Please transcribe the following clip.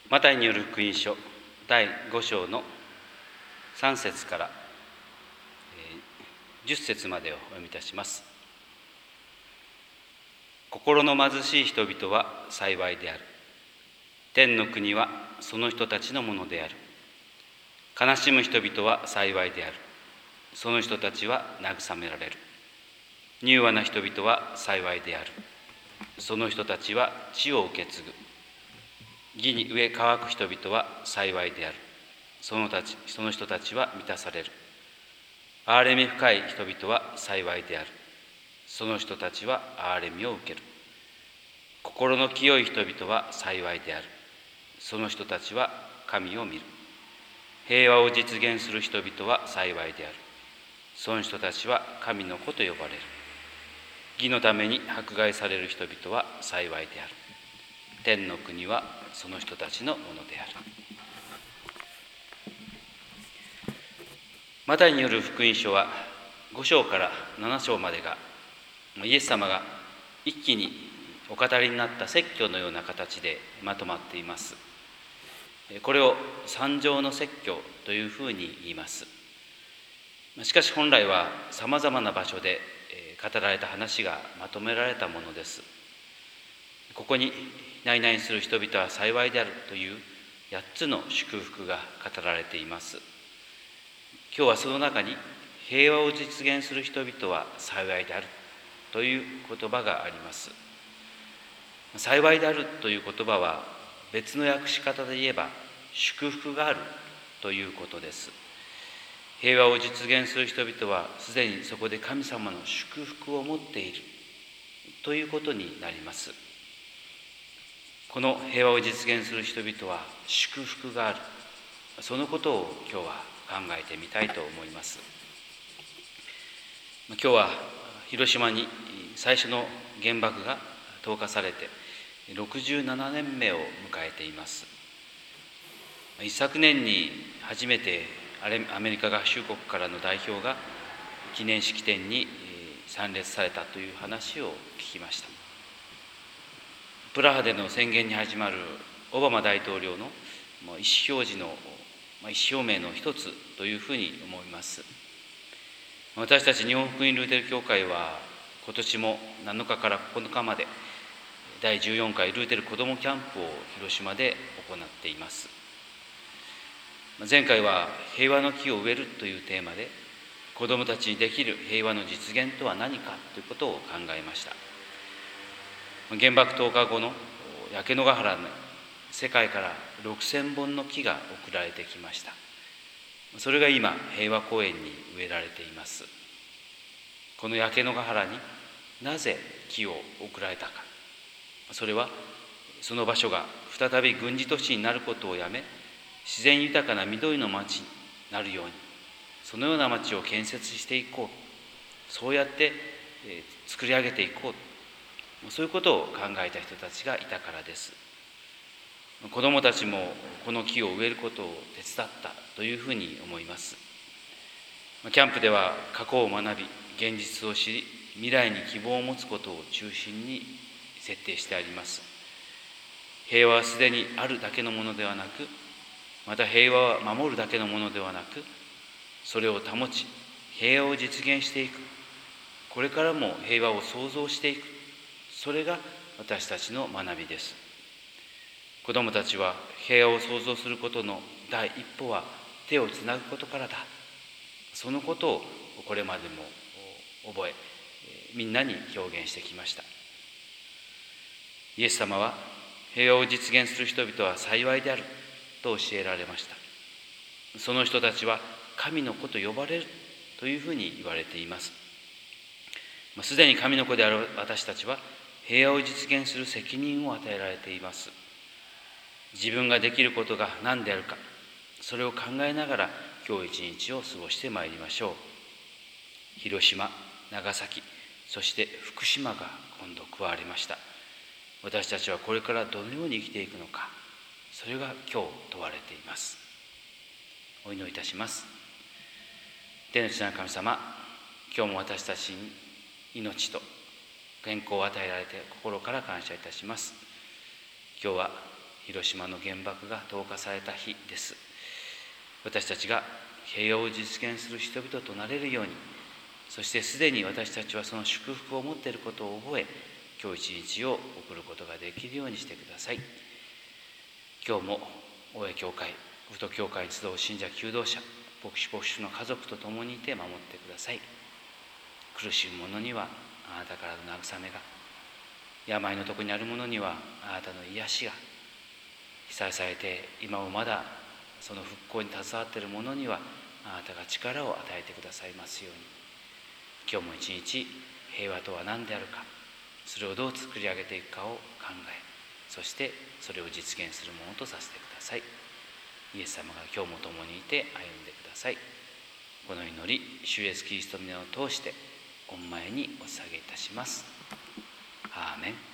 マタイによる福音書第5章の3節から10節までをお読みいたします。心の貧しい人々は幸いである。天の国はその人たちのものである。悲しむ人々は幸いである。その人たちは慰められる。柔和な人々は幸いである。その人たちは地を受け継ぐ。義に飢え渇く人々は幸いである。その人たちは満たされる。憐れみ深い人々は幸いである。その人たちは憐れみを受ける。心の清い人々は幸いである。その人たちは神を見る。平和を実現する人々は幸いである。その人たちは神の子と呼ばれる。義のために迫害される人々は幸いである。天の国はその人たちのものである。マタイによる福音書は5章から7章までがイエス様が一気にお語りになった説教のような形でまとまっています。これを三条の説教というふうに言います。しかし本来はさまざまな場所で語られた話がまとめられたものです。ここに内々する人々は幸いであるという8つの祝福が語られています。今日はその中に平和を実現する人々は幸いであるという言葉があります。幸いであるという言葉は別の訳し方で言えば祝福があるということです。平和を実現する人々はすでにそこで神様の祝福を持っているということになります。この平和を実現する人々は祝福がある、そのことを今日は考えてみたいと思います。今日は広島に最初の原爆が投下されて67年目を迎えています。一昨年に初めてアメリカ合衆国からの代表が記念式典に参列されたという話を聞きました。プラハでの宣言に始まるオバマ大統領の意思表示の意思表明の一つというふうに思います。私たち日本福音ルーテル教会は今年も7日から9日まで第14回ルーテル子どもキャンプを広島で行っています。前回は平和の木を植えるというテーマで子どもたちにできる平和の実現とは何かということを考えました。原爆投下後の焼け野ヶ原の世界から6000本の木が送られてきました。それが今平和公園に植えられています。この焼け野ヶ原になぜ木を送られたか、それはその場所が再び軍事都市になることをやめ自然豊かな緑の町になるように、そのような町を建設していこう、そうやって作り上げていこう、そういうことを考えた人たちがいたからです。子どもたちもこの木を植えることを手伝ったというふうに思います。キャンプでは過去を学び、現実を知り、未来に希望を持つことを中心に設定してあります。平和はすでにあるだけのものではなく、また平和は守るだけのものではなく、それを保ち、平和を実現していく、これからも平和を創造していく、それが私たちの学びです。子どもたちは平和を創造することの第一歩は手をつなぐことからだ。そのことをこれまでも覚え、みんなに表現してきました。イエス様は平和を実現する人々は幸いであると教えられました。その人たちは神の子と呼ばれるというふうに言われています。すでに神の子である私たちは平和を実現する責任を与えられています。自分ができることが何であるか、それを考えながら今日一日を過ごしてまいりましょう。広島、長崎、そして福島が今度加わりました。私たちはこれからどのように生きていくのか、それが今日問われています。お祈りいたします。天の父なる神様、今日も私たちに命と健康を与えられて心から感謝いたします。今日は広島の原爆が投下された日です。私たちが平和を実現する人々となれるように、そしてすでに私たちはその祝福を持っていることを覚え、今日一日を送ることができるようにしてください。今日も大江教会、宇都教会に集う信者求道者、牧師牧師の家族と共にいて守ってください。苦しむ者にはあなたからの慰めが、病のところにある者にはあなたの癒しが、被災されて今もまだその復興に携わっている者にはあなたが力を与えてくださいますように、今日も一日平和とは何であるか、それをどう作り上げていくかを考え、そしてそれを実現するものとさせてください。イエス様が今日も共にいて歩んでください。この祈り、主イエスキリストの名を通して御前にお捧げいたします。アーメン。